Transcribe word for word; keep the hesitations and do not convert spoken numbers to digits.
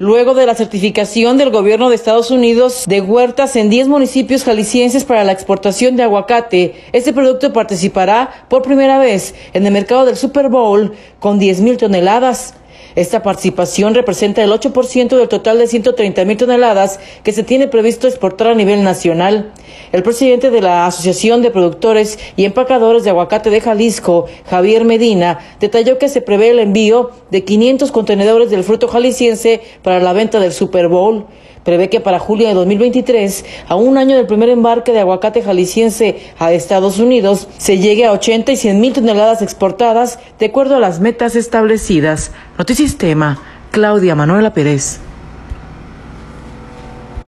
Luego de la certificación del gobierno de Estados Unidos de huertas en diez municipios jaliscienses para la exportación de aguacate, este producto participará por primera vez en el mercado del Super Bowl con diez mil toneladas. Esta participación representa el ocho por ciento del total de ciento treinta mil toneladas que se tiene previsto exportar a nivel nacional. El presidente de la Asociación de Productores y Empacadores de Aguacate de Jalisco, Javier Medina, detalló que se prevé el envío de quinientos contenedores del fruto jalisciense para la venta del Super Bowl. Prevé que para julio de dos mil veintitrés, a un año del primer embarque de aguacate jalisciense a Estados Unidos, se llegue a ochenta y cien mil toneladas exportadas de acuerdo a las metas establecidas. Notisistema, Claudia Manuela Pérez.